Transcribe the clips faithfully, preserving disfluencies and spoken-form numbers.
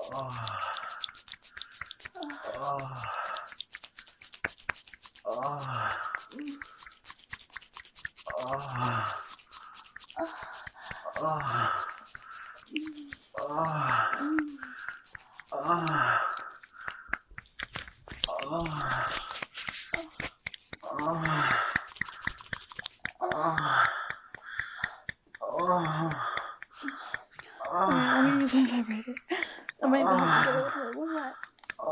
Oh. Oh. Oh. Oh. Oh. Oh. Alright, let me use my vibrator. That might help you get a little bit more wet.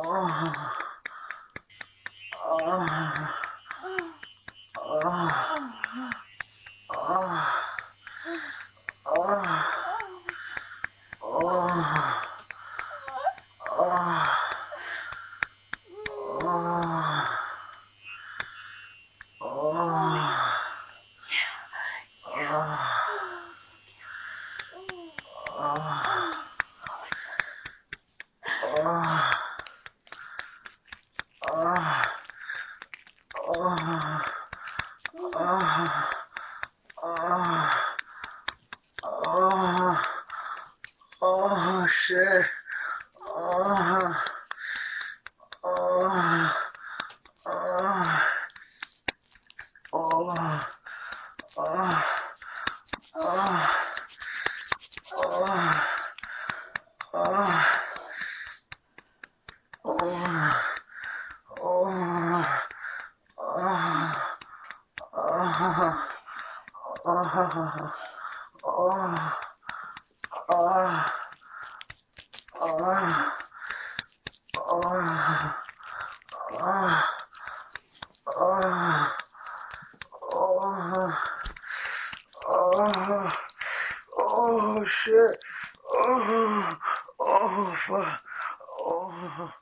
Oh shit. Oh. Oh. Oh. Oh. Oh. Oh. Oh. Oh. Oh shit. Oh, oh, fuck. Oh.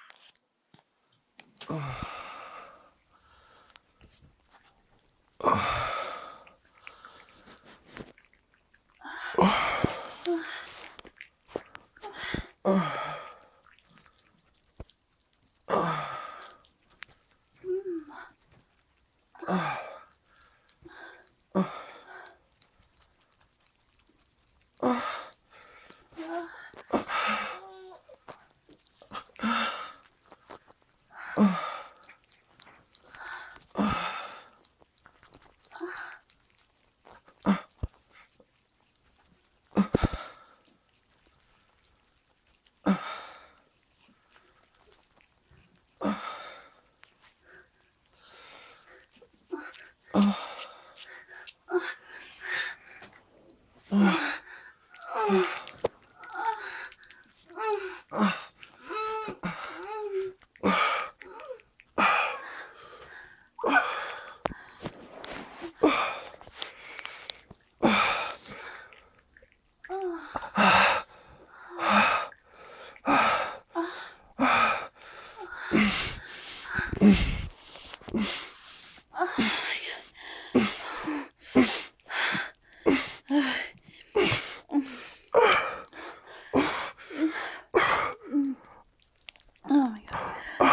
Oh my god.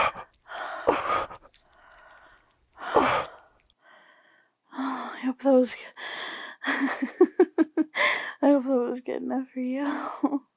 Oh, I hope that was I hope that was good enough for you.